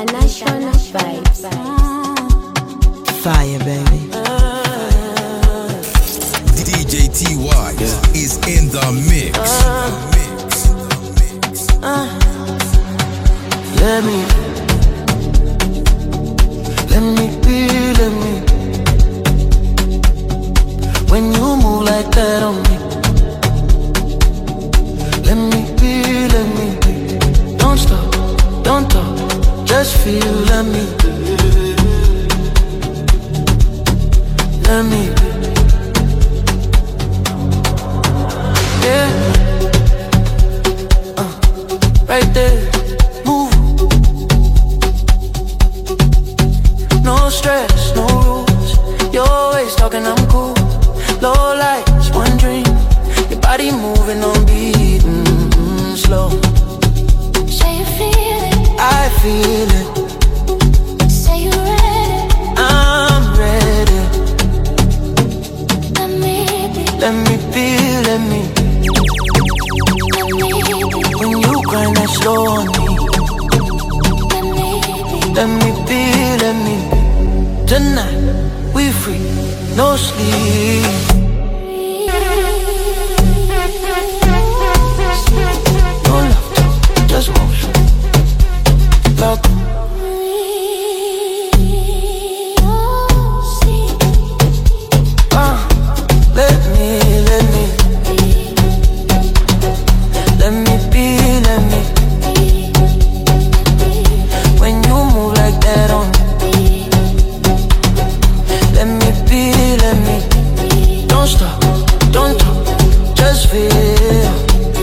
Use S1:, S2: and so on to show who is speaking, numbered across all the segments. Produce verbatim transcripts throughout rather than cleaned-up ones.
S1: international vibes.
S2: Fire, baby.
S3: D J T Y yeah. is in the mix. Uh, mix.
S2: Uh, let me, let me be, let me. When you move like that on me, let me be, let me be. Don't stop, don't talk, just feel, let me. Let me be. Yeah, uh, right there, move. No stress, no rules. You're always talking, I'm cool. Low lights, one dream. Your body moving on beat, mm-hmm, slow.
S4: Say you feel it,
S2: I feel it.
S4: Say you're ready,
S2: I'm ready.
S4: Let me be,
S2: let me be, let me. When you grind that slow on me, let me be, let me be. Tonight, we free, no sleep. No love, just motion. Love. Uh, let me, let me. Let me be, let me. When you move like that on me, let me be, let me. Don't stop, don't talk, just feel.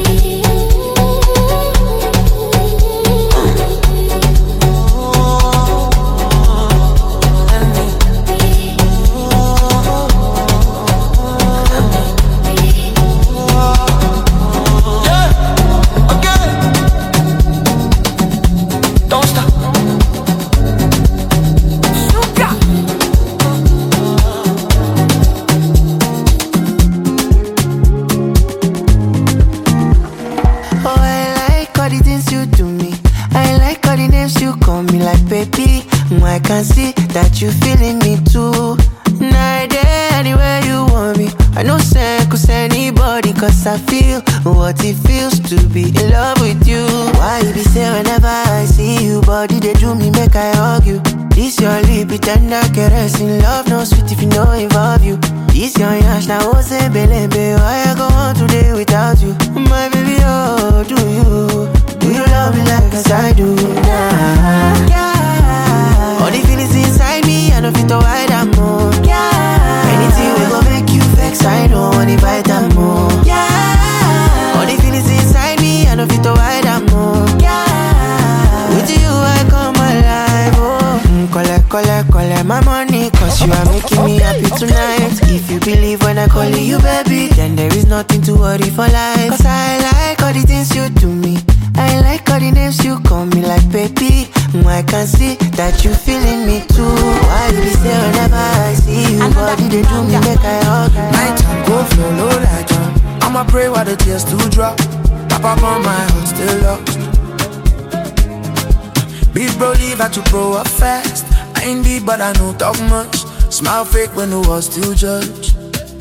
S2: I can see that you feeling me too. Night day, anywhere you want me. I know send cause anybody, cause I feel what it feels to be in love with you. Why you be say whenever I see you, body they do me, make I hug you. This your lip, it tender caressing. Love no sweet if you know involve you. This your yash, now what's a belebe. Why I go on today without you? My baby, oh, do you? Do you love me like as I do now? Yeah. All the feelings inside me, I don't fit to hide them more. Yeah. Anything we gon' make you vex, I don't wanna bite them more. Yeah. All the feelings inside me, I don't fit to hide them more. Yeah. With you, I come alive. Oh, mm, collect, collect, collect my money, cause you are making me happy tonight. If you believe when I call you baby, then there is nothing to worry for life. Cause I like all the things you do me. I like all the names you call me like baby. I can see that you feeling me too. Why you be say whenever I see you, body they do me make I hug.
S5: Night time go flow low like jump. I'ma pray while the tears do drop. Pop up on my heart still lost. Big bro leave had to grow up fast. I ain't deep but I know talk much. Smile fake when the world still judge.